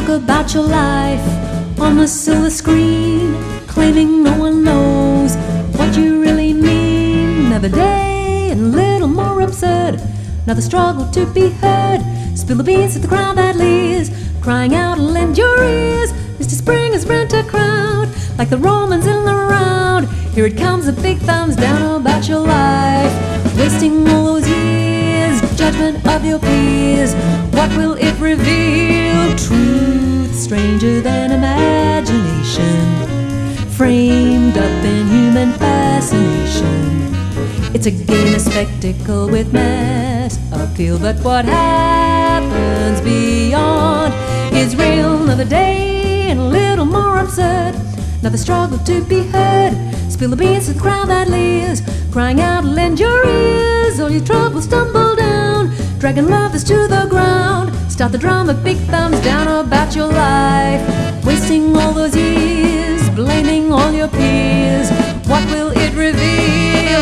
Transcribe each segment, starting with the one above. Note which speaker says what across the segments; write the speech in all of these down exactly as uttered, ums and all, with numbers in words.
Speaker 1: talk about your life on the silver screen, claiming no one knows what you really mean. Another day and a little more absurd, another struggle to be heard. Spill the beans to the crowd that leers, crying out, lend your ears. Mister Spring has rent a crowd, like the Romans in the round. Here it comes, a big thumbs down about your life, wasting all those years. Judgment of your peers, what will it reveal? Truth stranger than imagination, framed up in human fascination. It's a game, a spectacle with mass appeal, but what happens beyond is real. Another day and a little more absurd, another struggle to be heard. Spill the beans to the crowd that leers, crying out, lend your ears. All your troubles tumble down, dragging lovers to the ground. Start the drama, big thumbs down about your life, wasting all those years, blaming all your peers. What will it reveal?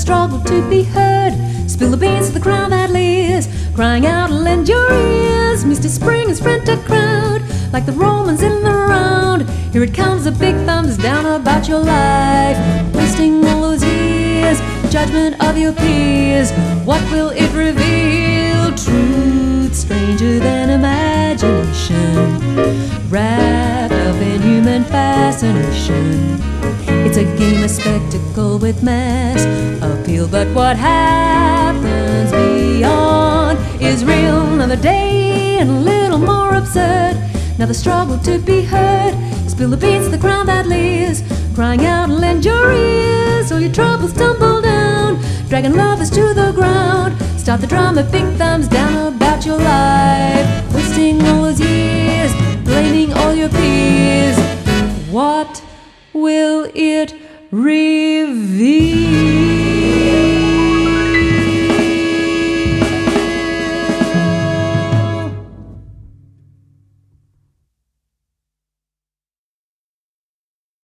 Speaker 1: struggle to be heard. Spill the beans to the crowd that leers, crying out, lend your ears. Mister Spring has rent a crowd, like the Romans in the round. Here it comes, a big thumbs down about your life, wasting all those years, judgment of your peers. What will it reveal? Truth stranger than imagination, wrapped up in human fascination. It's a game, a spectacle with mass appeal, but what happens beyond is real. Another day and a little more absurd, now the struggle to be heard. Spill the beans to the crowd that leers, crying out, lend your ears. All your troubles tumble down, dragging lovers to the ground. Start the drama, big thumbs down about your life, wasting all those years, blaming all your peers. What will it reveal?